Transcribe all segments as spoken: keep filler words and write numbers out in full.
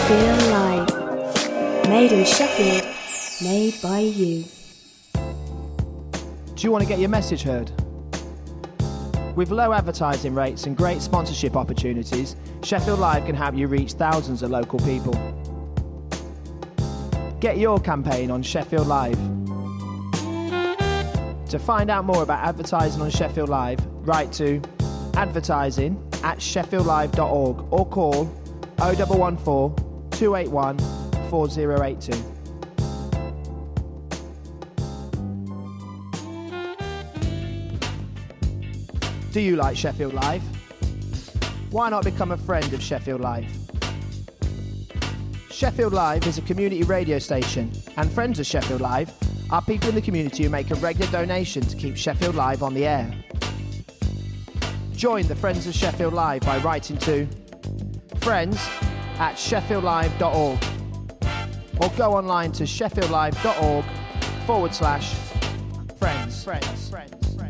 Sheffield Live. Made in Sheffield, made by you. Do you want to get your message heard? With low advertising rates and great sponsorship opportunities, Sheffield Live can help you reach thousands of local people. Get your campaign on Sheffield Live. To find out more about advertising on Sheffield Live, write to advertising at sheffield live dot org or call oh one one four, two eight one, four oh eight two. Do you like Sheffield Live? Why not become a friend of Sheffield Live? Sheffield Live is a community radio station, and friends of Sheffield Live are people in the community who make a regular donation to keep Sheffield Live on the air. Join the Friends of Sheffield Live by writing to friends at sheffield live dot org or go online to sheffield live dot org forward slash friends. Friends. Friends.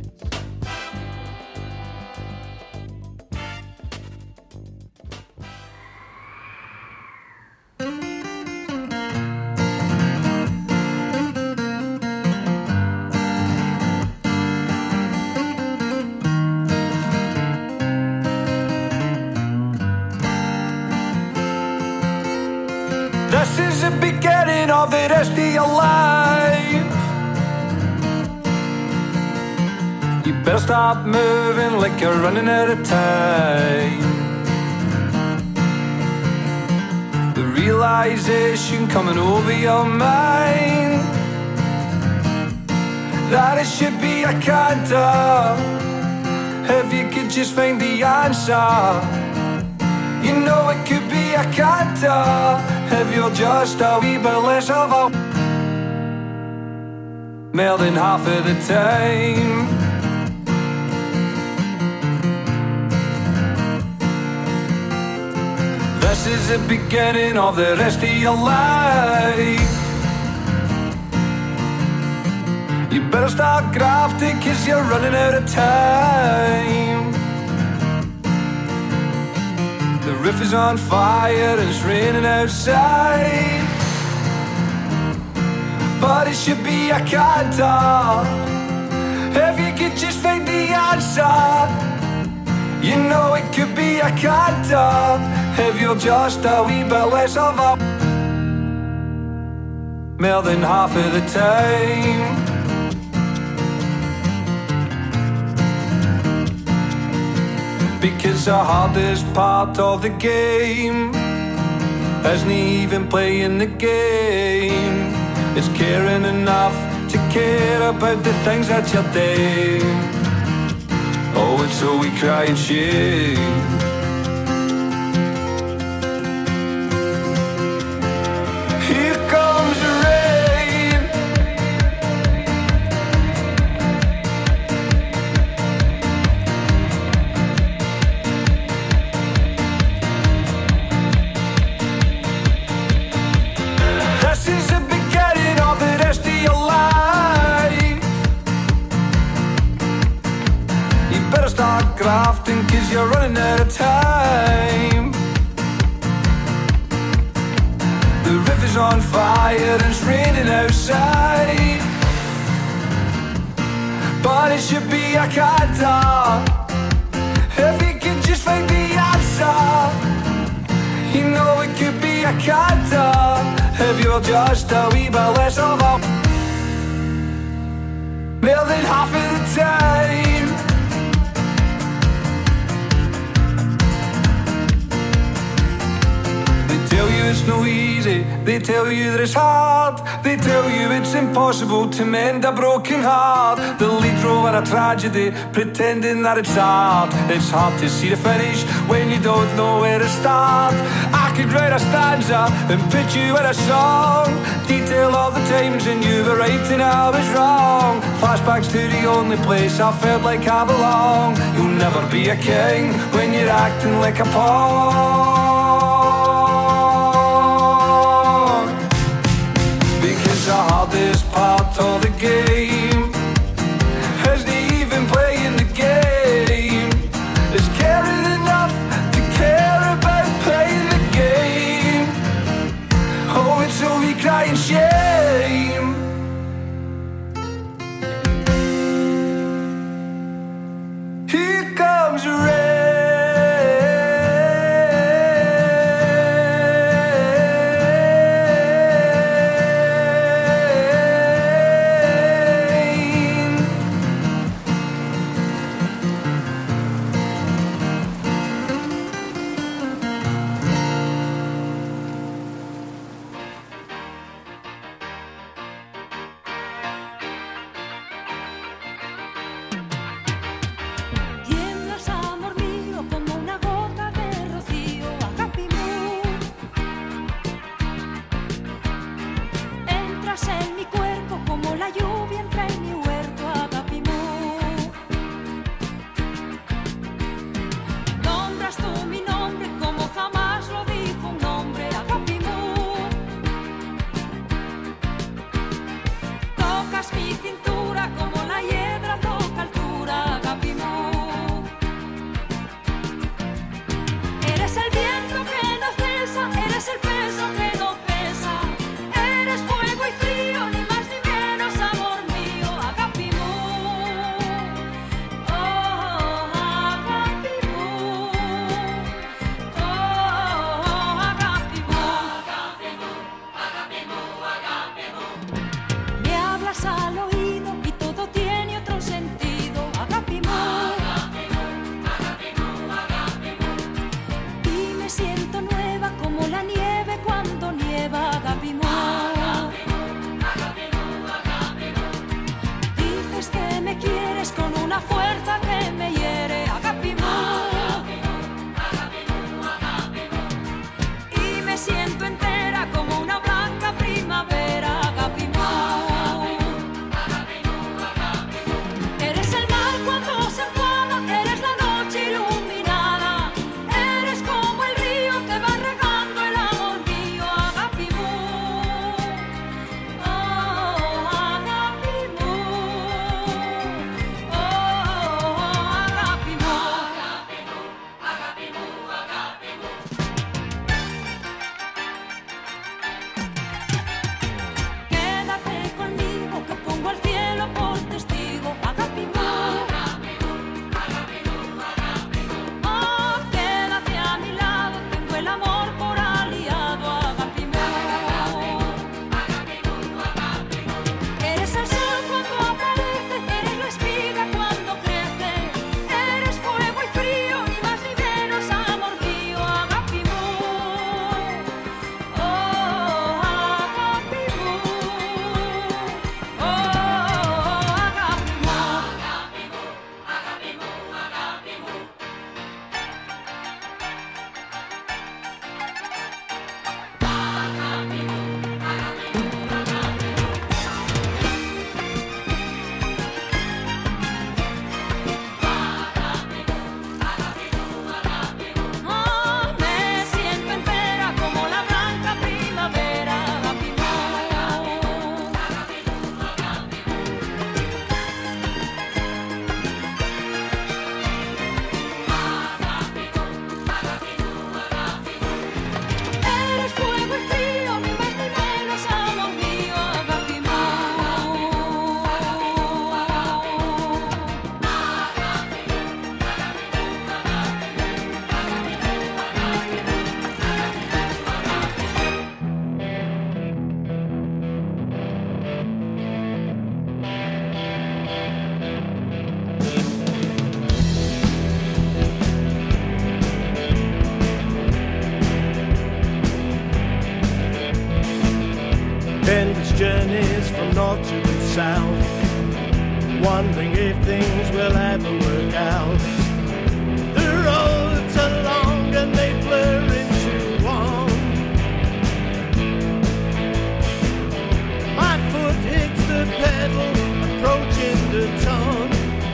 This is the beginning of the rest of your life. You better stop moving like you're running out of time. The realization coming over your mind that it should be a canter. If you could just find the answer, you know it could be a canter. If you're just a wee bit less of a more than half of the time. This is the beginning of the rest of your life. You better start grafting, cause you're running out of time. The roof is on fire and it's raining outside, but it should be a canter. If you could just find the answer, you know it could be a canter. If you're just a wee bit less of a more than half of the time. Because the hardest part of the game isn't even playing the game, it's caring enough to care about the things that you're doing. Oh, and so we cry and shame. Here comes the rain. This is the beginning of the rest of your life. You better start grafting, cause you're running out of time. The river's on fire and it's raining outside, but it should be a canter. If you could just find the answer, you know it could be a canter. If you're just a wee bit less of a more than half of the time. They tell you it's no easy, they tell you that it's hard, they tell you it's impossible to mend a broken heart. The lead role in a tragedy, pretending that it's art. It's hard to see the finish when you don't know where to start. I could write a stanza and put you in a song, detail all the times when you were right and I was wrong. Flashbacks to the only place I felt like I belong. You'll never be a king when you're acting like a pawn, because the hardest part of the game isn't even playing the game, it's caring enough to care about playing the game. journeys from north to the south, wondering if things will ever work out. The roads are long and they blur into one. My foot hits the pedal, approaching the town.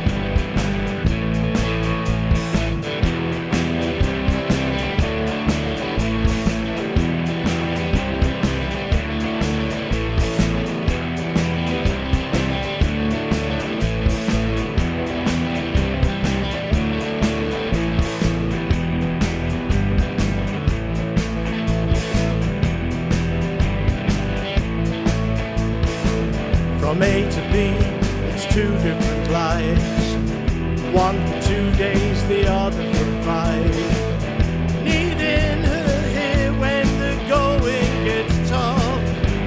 From A to B, it's two different lives. One for two days, the other for five. Needing her here when the going gets tough.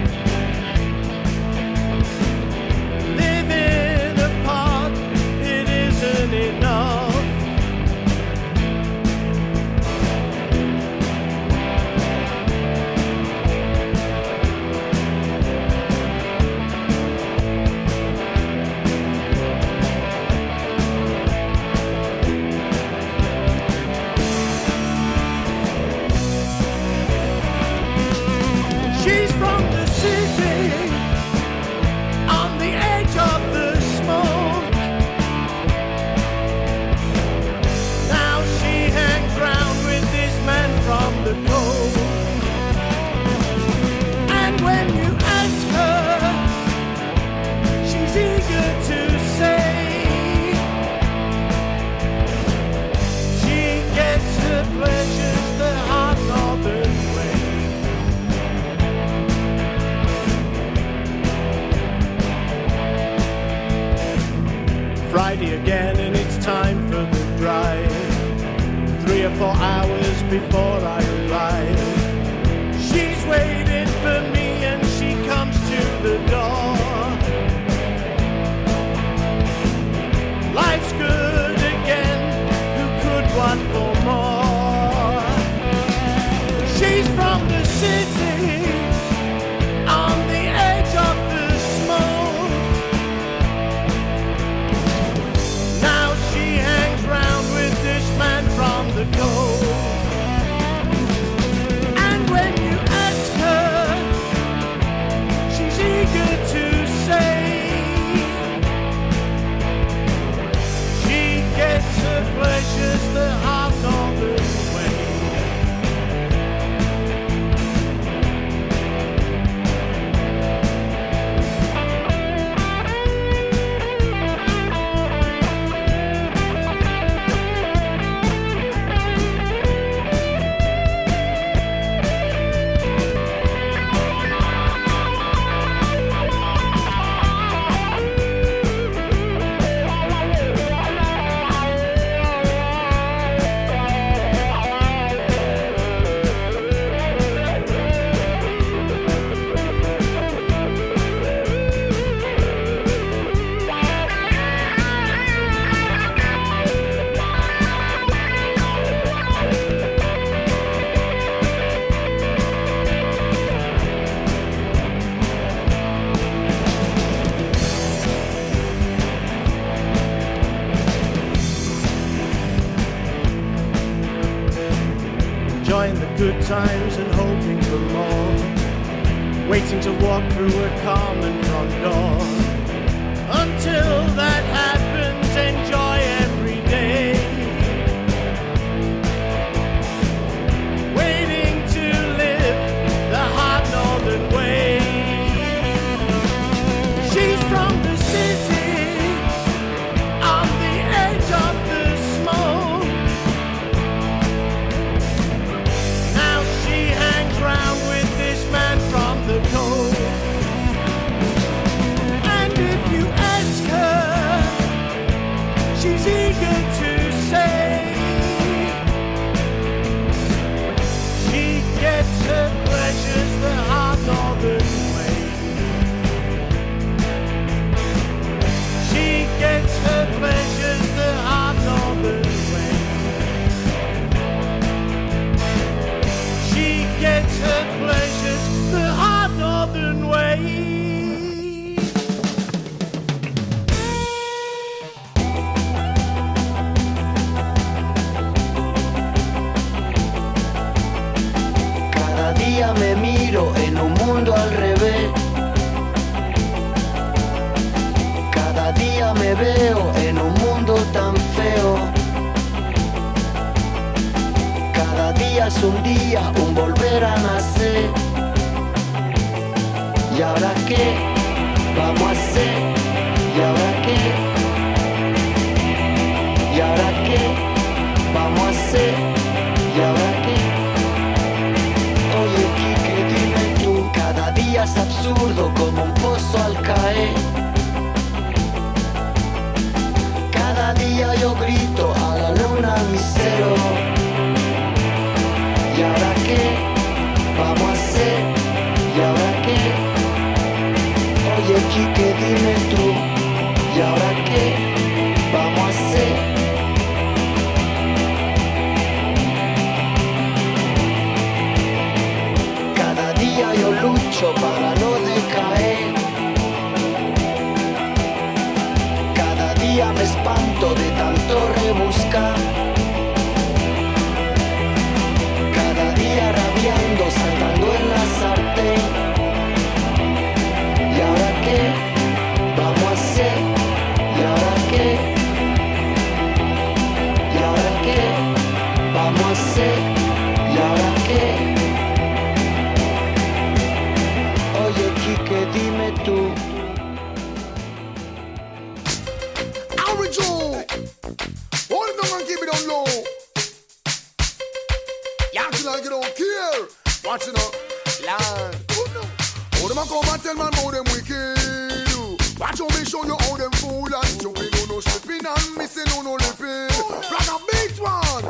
Living apart, it isn't enough. She's from the city, on the edge of the smoke. Now she hangs round with this man from the coast. And when you ask her, she's eager to say she gets her pleasures the hard northern way. Friday again and it's time for the drive. Three or four hours before I arrive. She's waiting for me and she comes to the door. Life's good again, who could want for more? She's from the city, on the edge of the smoke. Now she hangs round with this man from the coast. And when you ask her, she's eager to say she gets her pleasures the hard northern way. Enjoying the good times and hoping for more. Waiting to walk through a common front door. Until that happens, enjoy every day. Waiting to live the hard northern way. She's from the city, on the edge of the smoke. Now she hangs round with this man from the coast. And if you ask her, she's eager to say she gets her pleasures the hard northern way. She gets her pleasures the hard northern way. She gets her pleasures the hard northern way. día me miro en un mundo al revés. Cada día me veo en un mundo tan feo. Cada día es un día, un volver a nacer. ¿Y ahora qué vamos a hacer? ¿Y ahora qué? ¿Y ahora qué vamos a hacer? ¿Y ahora qué? Oye, Quique, dime tú, cada día es absurdo como un pozo al caer. Cada día yo grito a la luna misero. ¿Y ahora qué vamos a hacer? ¿Y ahora qué? Oye, Quique, dime tú, ¿y ahora qué vamos a hacer? Cada día yo lucho para no decaer. Cada día me espanto de tanto rebuscar. Cada día rabiando, saltando en la sartén. ¿Y ahora qué vamos a hacer? ¿Y ahora qué? ¿Y ahora qué vamos a hacer? ¿Y ahora qué? Oye, Quique, dime tú. Original! Hold it down and keep it on low. You acting like you don't care. Watch it up. Lord. Oh no. How them a come and tell man how them wicked? Watch how me show you how them fool and stupid. No no slipping and missing no no lipping. Like a big one.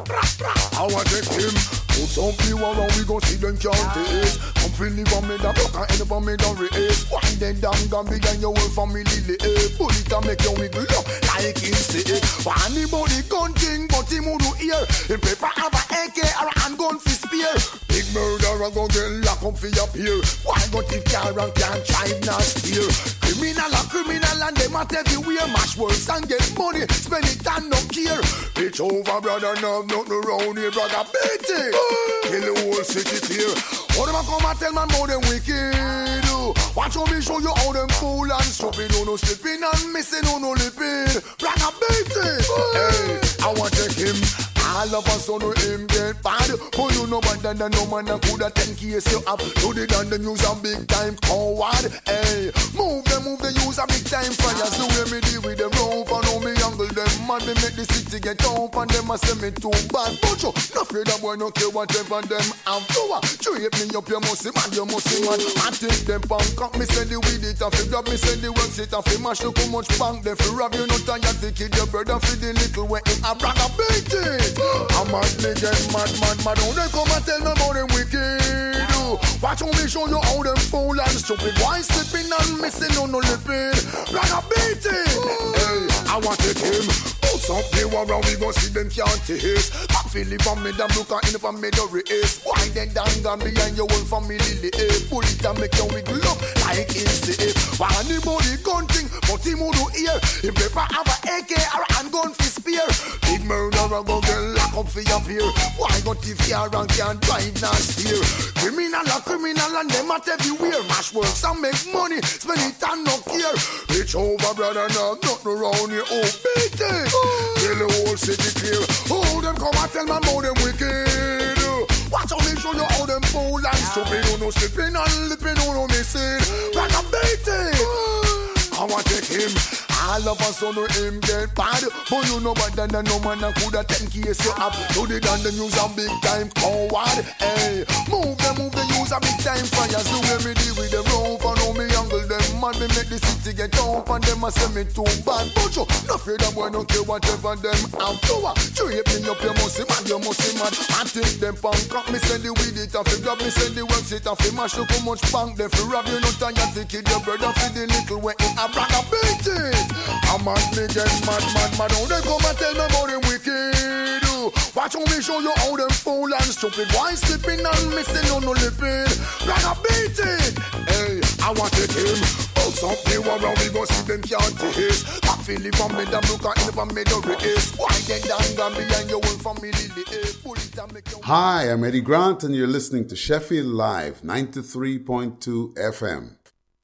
I want to take him. Put some people around, we gon' see them can't taste. Come feel live on me, that block and end up on me, don't race. Wind them down, gone behind your whole family, eh. Pull it and make you wiggle up like insane. For anybody gun thing, but him who do hear. Him prefer have a A K or a handgun for spear. Big murderer gon' get locked up for your peer. Why got if car and can't drive not steer? Criminal a criminal and them at everywhere. Mash works and get money, spend it and no care. Bitch over brother, no nothing around here, brother, beat it. Kill the whole city clear. How them a come and tell man how them wicked? Watch how me show you how them fool and stupid. No no slipping and missing, no no lipping. Brother, beat it. Hey, I want to take him. All of us on him get bad. But you know better than no man that coulda ten case you have. Do the done the use a big time coward. Hey, move them, move the use a big time fires. The way me deal with them rope and how me angle them. Man, me make the city get up and them a say me too bad. But you, no afraid that boy no care whatever them have to. Treat me up, you must see man, you must see man. I take them punk up, me send the weed it off. Grab me send the works it off. Mash look how much punk them. For rob you no tired to kill your brother. For the little way in a brag a beat it. I'm mad, me get mad, mad, mad. How they come and tell me about them wicked? Watch how me show you how them fool and stupid. Why slipping and missing no no lipping? Like a beat it. Hey, I want to take him. Some people around, we gon' see them can't taste. I feel it from me, them look at in from me, the race. Why then down gone behind your whole family, eh? Pull it and make you wiggle up like insane. Why anybody gun thing, but him who do hear. He prefer have a A K or a handgun for spear. Big murderer go get locked up for your peer. Why got if car and can't drive not steer? Criminal a criminal and them at everywhere. Mash works and make money, spend it and no care. Rich over brother, now nothing around here. Oh, beat it. Tell the whole city clear. Oh, them come and tell man how them wicked. Watch how me show you how them fool and stupid. You no slipping and lipping, you no missing. Like a beating. I want to take him. All of us on him get bad. But you know better than no man that coulda ten case you have. Do the done them use a big time coward. Hey, move them, move them use a big time fires. The way me deal with them rope and how me angle them. Man, me make the city get up and them a say me too bad. But you, no afraid that boy don't care whatever them have to. Treat me up, you must see man, you must see man. I take them punk up, me send the weed it off. Grab me send the works it off. Mash look how much punk them. For rob you no tired to kill your brother. For the little way in a brag a beat it. I'm mad, me get mad, mad, mad. How they come and tell me about them wicked? Watch how me show you how them fool and stupid. Why slipping and missing no no lipping? Like a beat it. Hey, I want to take him. Oh, some people around we gon' see them can't taste. I Philly family, them look at in from Middle East. Why then down Gambia and your whole family live? Bullet and make your... Hi, I'm Eddie Grant and you're listening to Sheffield Live, ninety-three point two F M.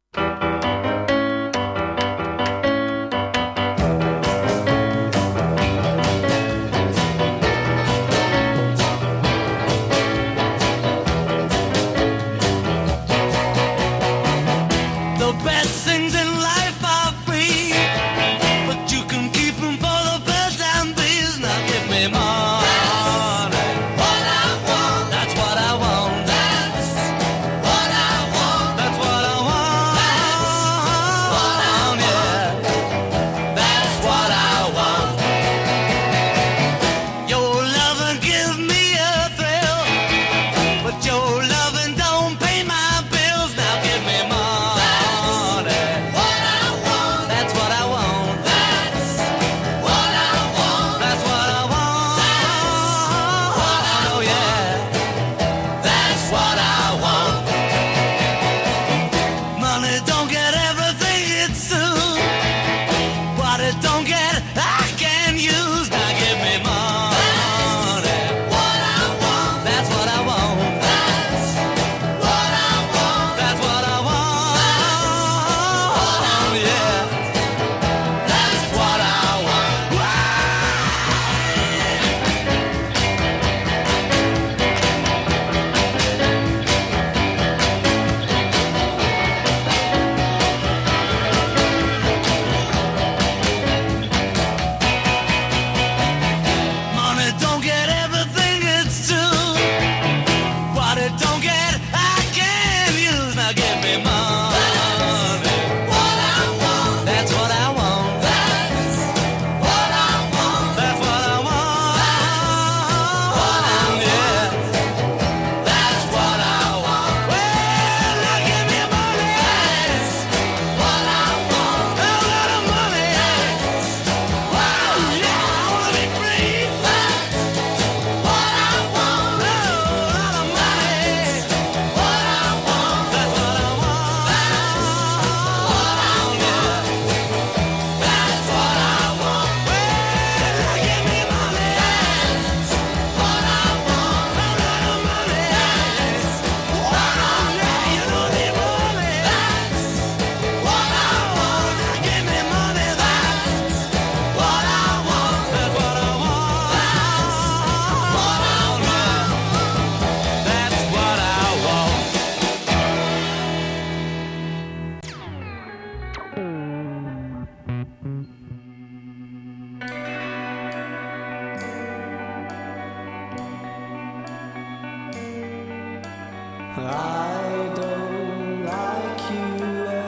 I don't like you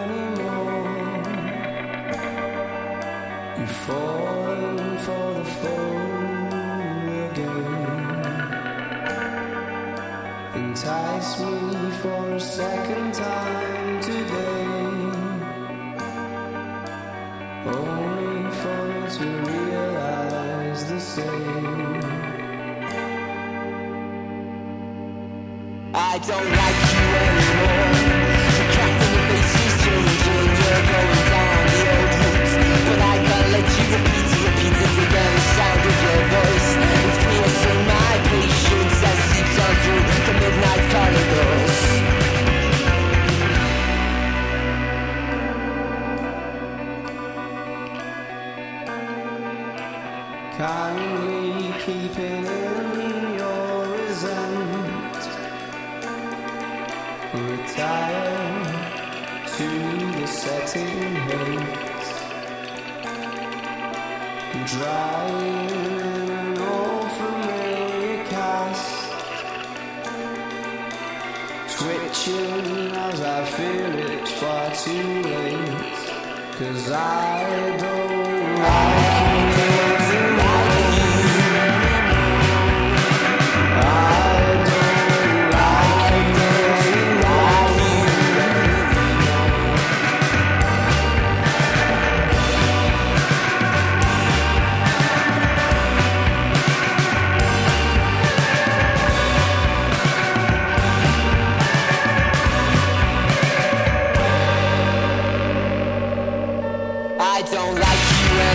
anymore. You've fallen for the fool again. Entice me for a second time today, only for me to realize the same. I don't like you anymore. The crack in your face is changing. You're going down the old route, but I can't let you repeat it, repeat it again. The sound of your voice is piercing my patience as seeps on through the midnight corridors. Kindly keeping in your resent, retire to the setting hate, drying in an old familiar cast, twitching as I fear it's far too late, 'cause I don't like you anymore. I don't like you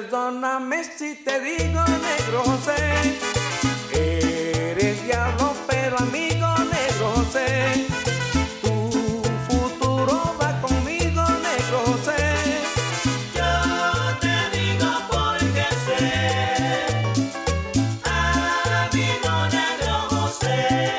Perdóname si te digo, negro José, eres diablo, pero amigo, negro José, tu futuro va conmigo, negro José. Yo te digo porque sé, amigo, negro José.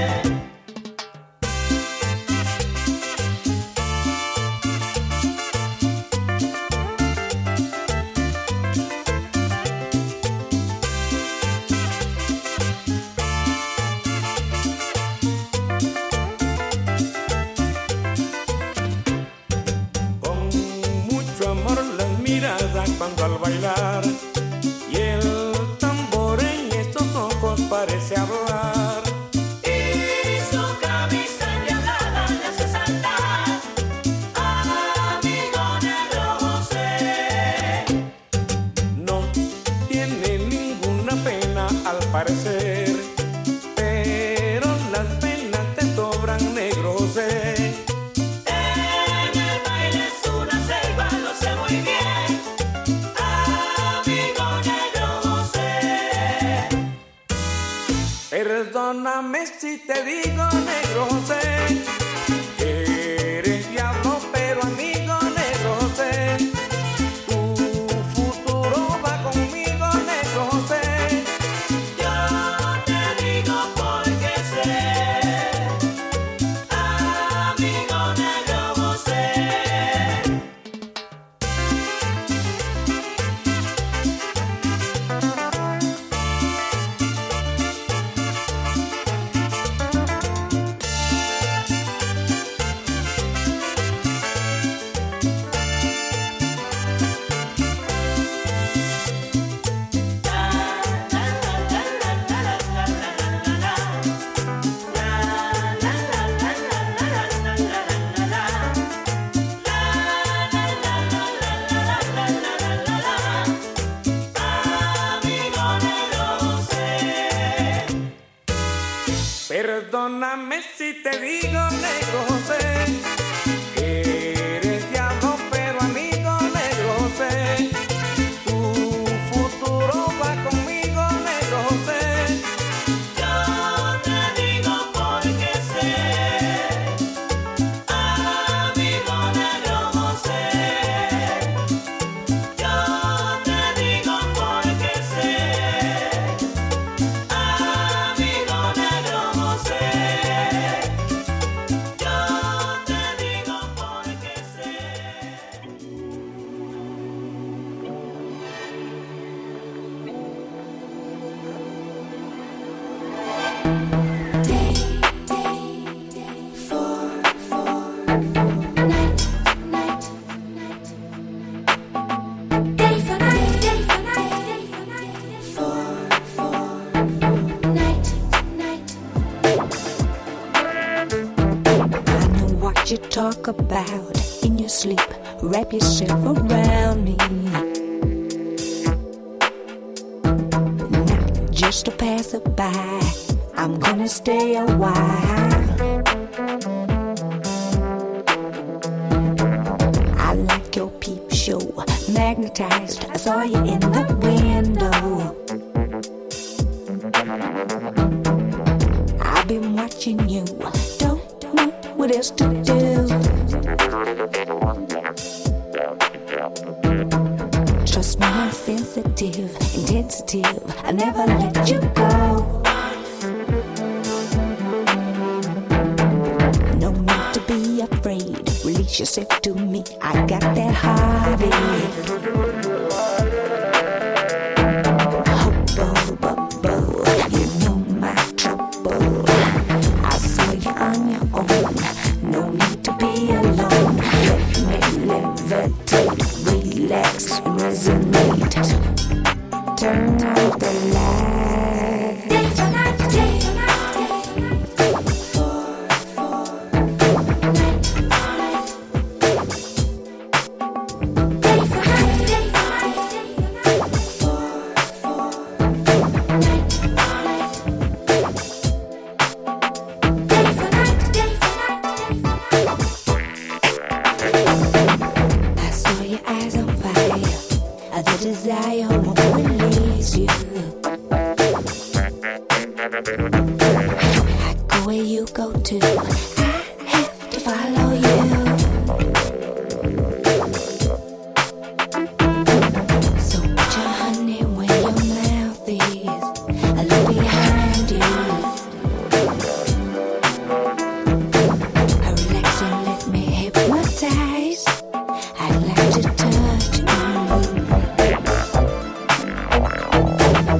Cuando al bailar y el tambor en estos ojos parece hablar y su camisa endiablada le hace saltar, amigo negro José. No tiene ninguna pena al parecer, pero las penas te sobran, negro José. En el baile es una selva, lo sé muy bien. Perdóname si te digo, negro José, eres diablo, pero amigo, negro José, tu futuro va conmigo, negro José. Yo te digo porque sé, amigo, negro José. Perdóname si te digo, negro José, eres diablo, pero amigo, negro José, tu futuro va conmigo, negro José. Yo te digo porque sé, amigo, negro José. Yo te digo porque sé, amigo negro José. Yo te digo porque sé. You talk about in your sleep, wrap yourself around me. Not just a passerby, I'm gonna stay a while. I like your peep show, magnetized, I saw you in the window. I've been watching you, don't know what else to do. Trust me, I'm sensitive, intensive, I never let you go. No need to be afraid, release yourself to me, I got that heartache. Relax and resonate. Turn off the light. Day for night, day for night, day for night. Four, four, night, night. Day for night, day for night, day for night. Four, four, night, night. Day for night, day for night, day for night. I saw your eyes on fire. desire won't release you. I go where you go to. I have to follow you. So put your honey where your mouth is. I look behind you. I relax and let me hypnotize. I'd like to touch you.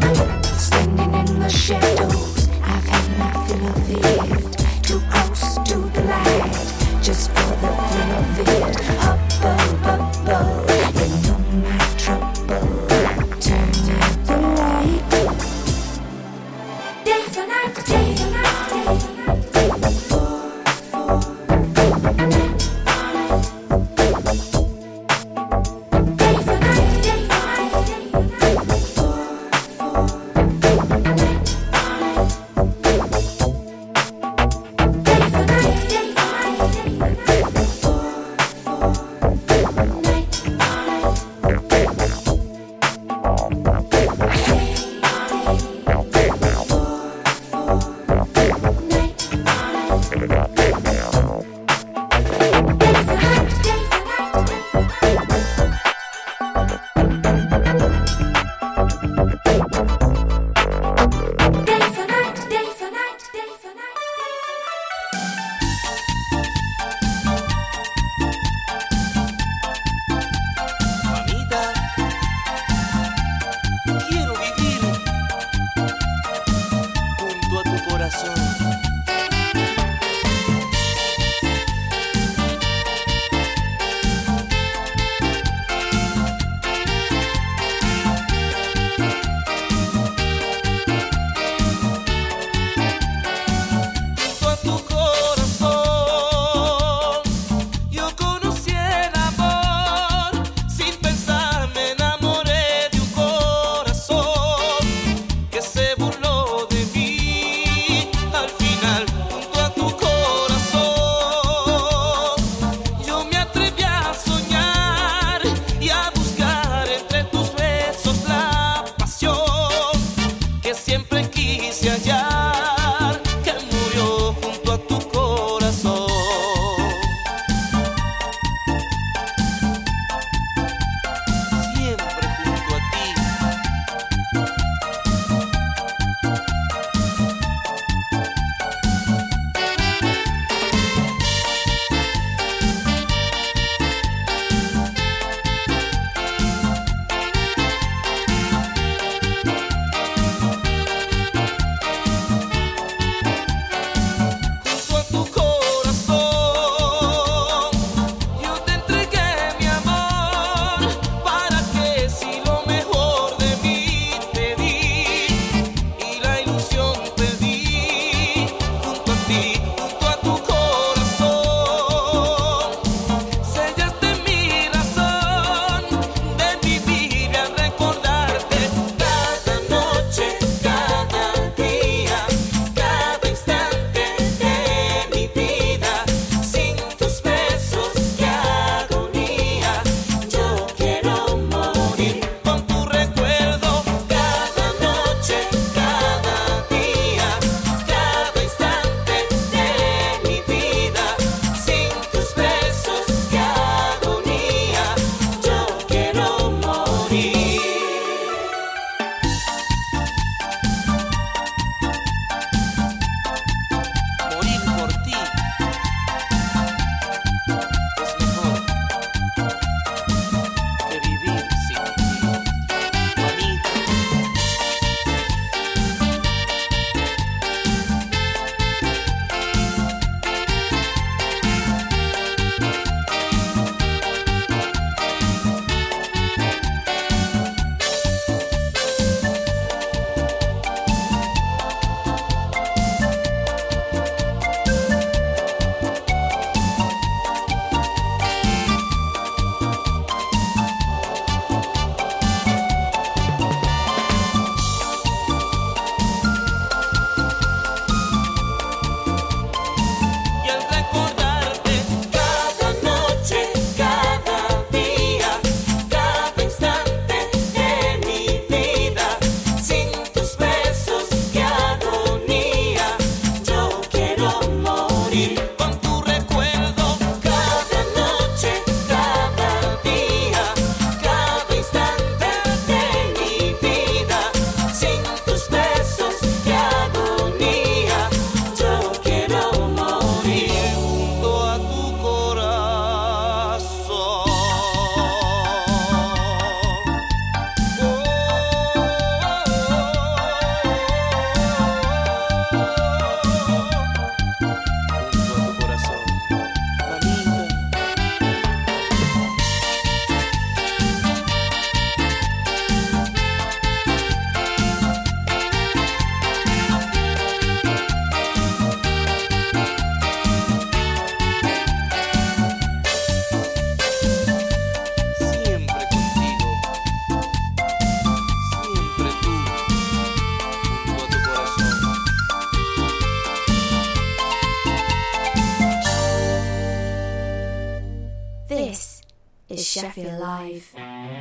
Sheffield Live.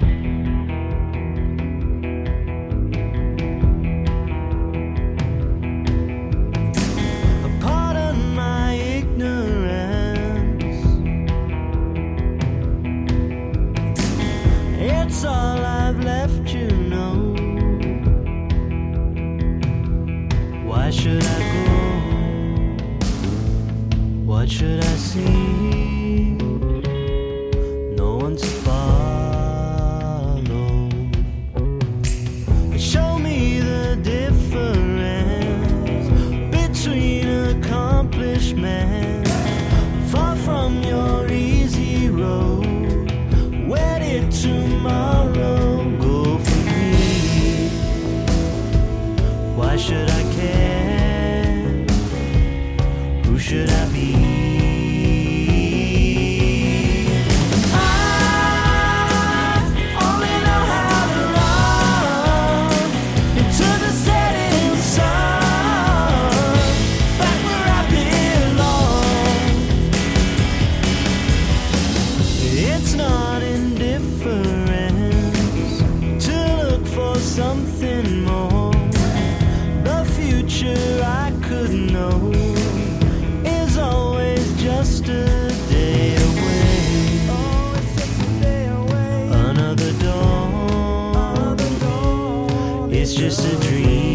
Pardon my ignorance. It's all I've left, you know. Why should I go? What should I see? No one to follow. Show me the difference between accomplishment. Far from your easy road. Where did tomorrow go for me? Why should I care? Who should I be? Something more. The future I could know is always just a day away. Oh, it's just a day away. Another dawn. Another dawn. It's just a dream.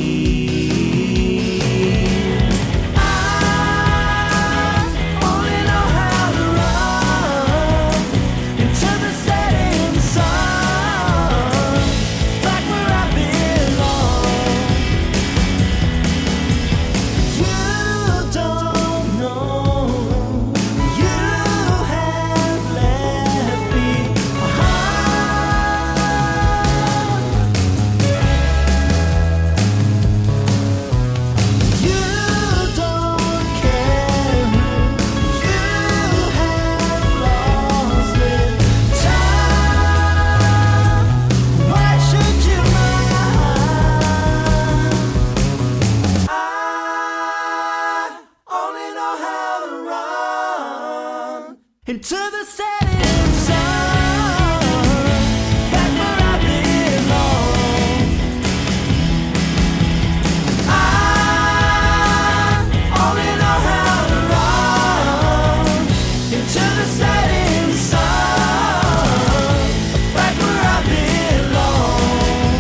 Into the setting sun, back where I belong. I only know how to run. Into the setting sun, back where I belong.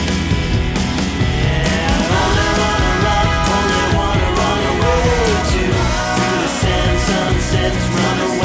Yeah, I only wanna run, only wanna run away to through the sand sunsets, run away.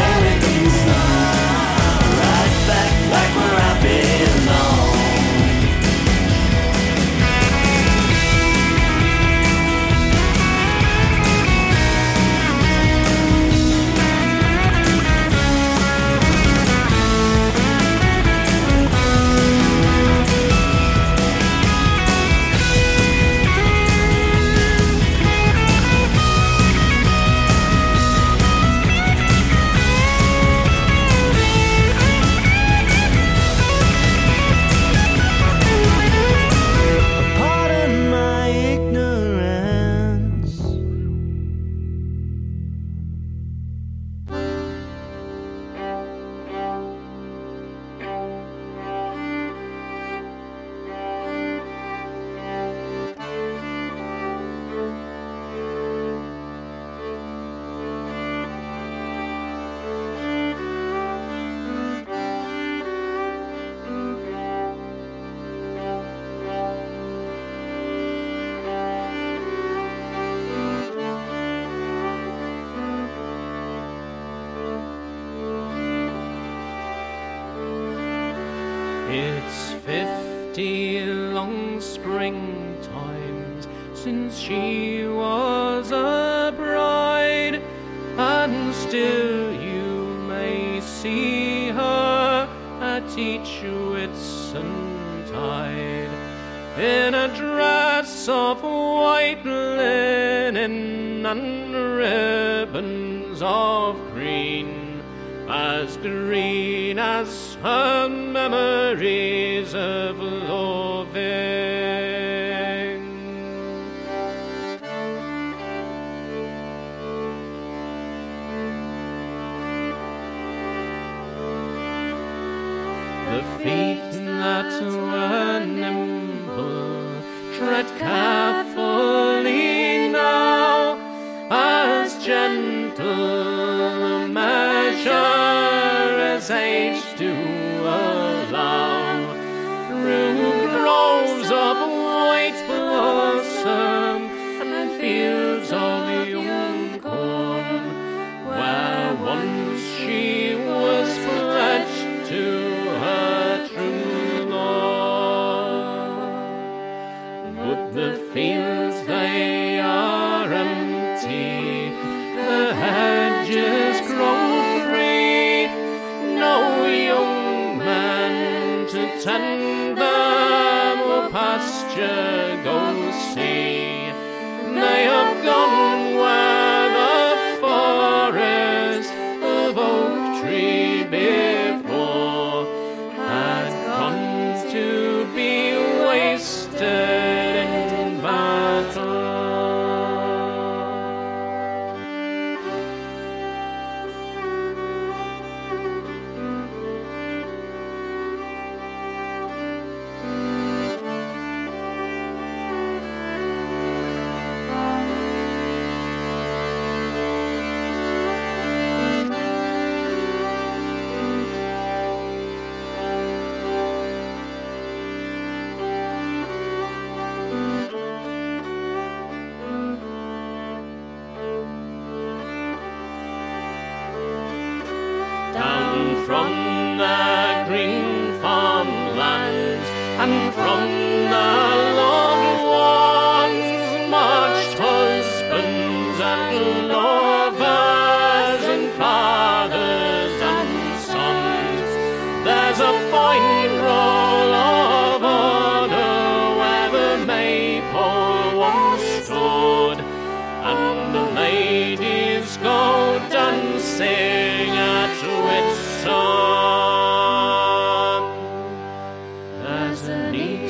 It's fifty long springtimes since she was a bride, and still you may see her at each Whitsuntide in a dress of white linen and ribbons of green, as green as her memories of loving. feet that were nimble tread carefully now, as gentle measure as age do allow, through groves of white blossom and fields of young corn, where once she was pledged to her true lord. But the fields they are empty, the hedges grow free, no young men to tend them or pasture go see. They have gone where the forest of oak tree before had come to be wasted in battle. Down from the green farmlands and from the loved ones marched husbands and lovers and fathers and sons. There's a fine roll of honor where the maypole once stood, and the ladies go dancing at Whitsun. There's an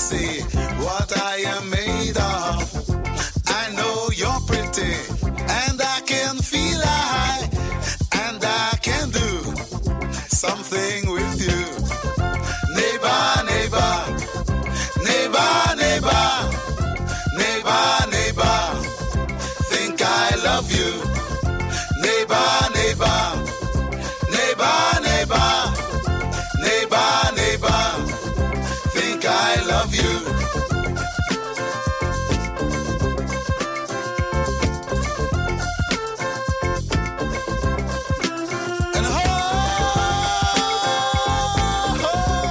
see what I am made of. I know you're pretty, and I can feel high, and I can do something with you. Neighbor, neighbor, neighbor, neighbor, neighbor, neighbor, think I love you. Neighbor, neighbor, neighbor, neighbor, neighbor, neighbor, think I love you. And ho, ho.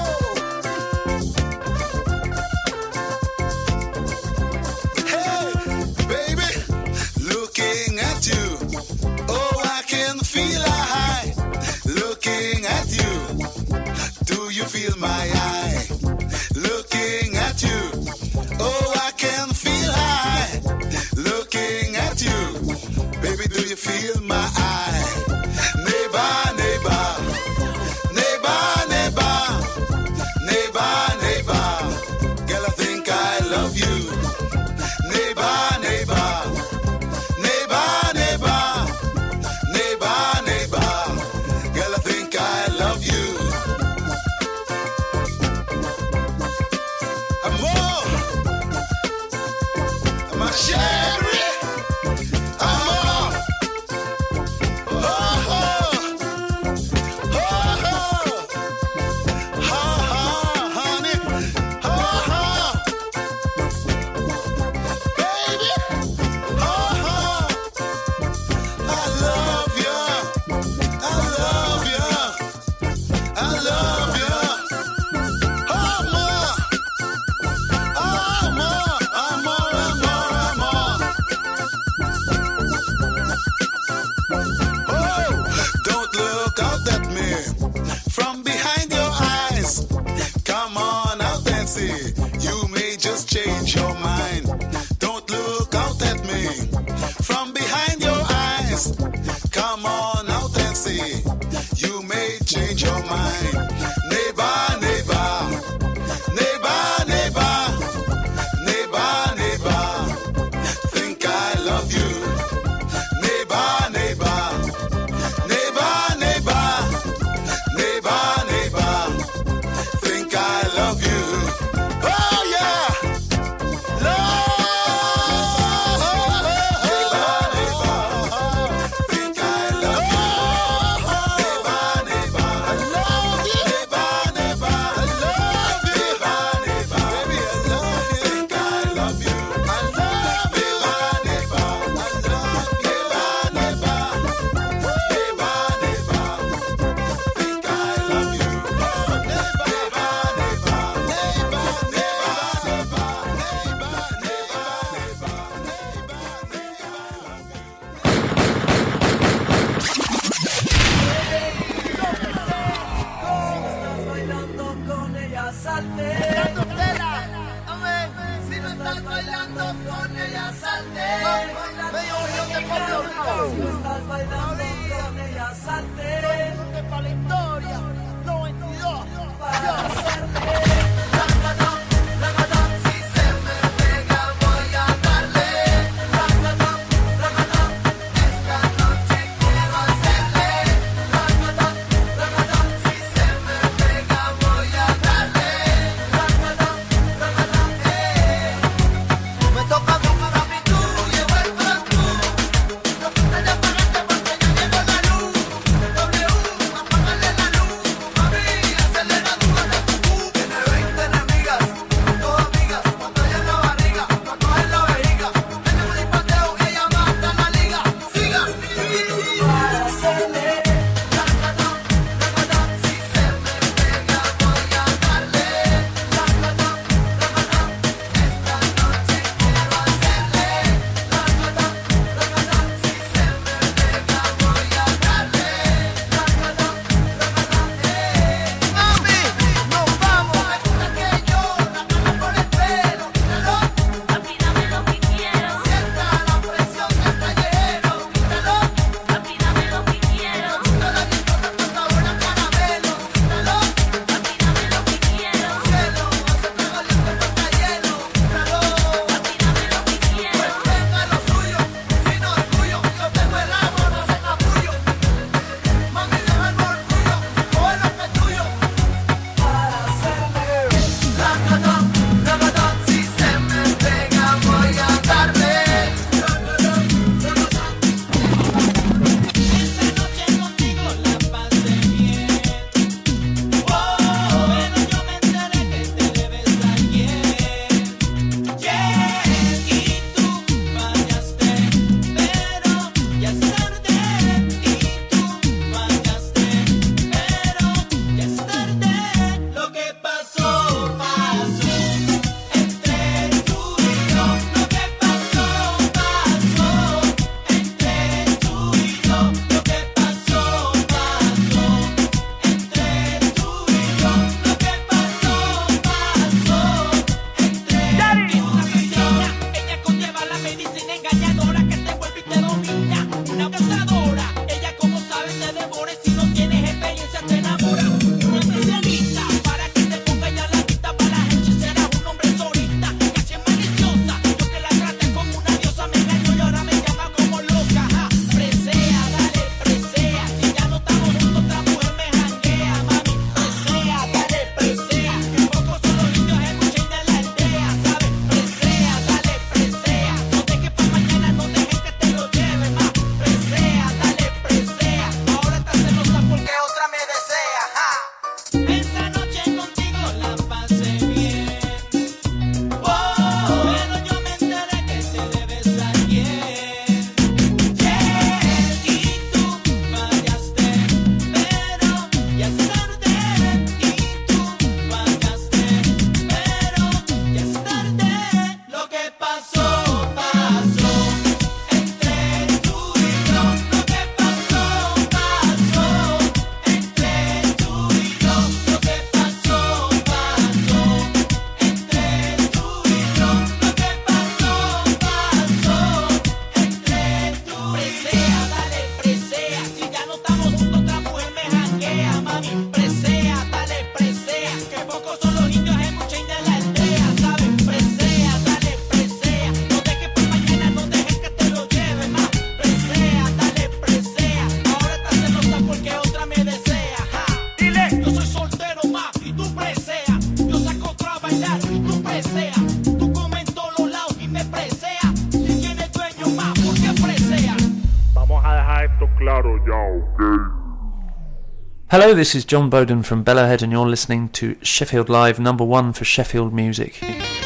Hey, baby, looking at you. Oh, I can feel a high looking at you. Do you feel my eye looking at you? Oh, I can feel high looking at you. Baby, do you feel my eye? Neighbor, neighbor, neighbor, neighbor, neighbor, neighbor, girl, I think I love you. Neighbor, neighbor, neighbor, neighbor, neighbor, neighbor, girl, I think I love you. Amor, my cherry, amor, oh, oh, oh, oh, oh, honey, oh, oh, baby, oh, oh, I love you, I love you, I love you, amor, amor, amor, amor, amor. Oh, don't look out at me from behind your eyes. Come on out and see. You may just change your mind. Don't look out at me from behind your eyes. Come on out and see. You may change your mind. Neighbor, neighbor, neighbor, neighbor, neighbor, neighbor, think I love you. Neighbor, neighbor, neighbor, neighbor, neighbor, neighbor, think I love you. Oh yeah, love, neighbor, neighbor, think I love you. Neighbor, neighbor, I love you. claro ya, ok. Hello, this is John Bowden from Bellowhead, and you're listening to Sheffield Live, number one for Sheffield music.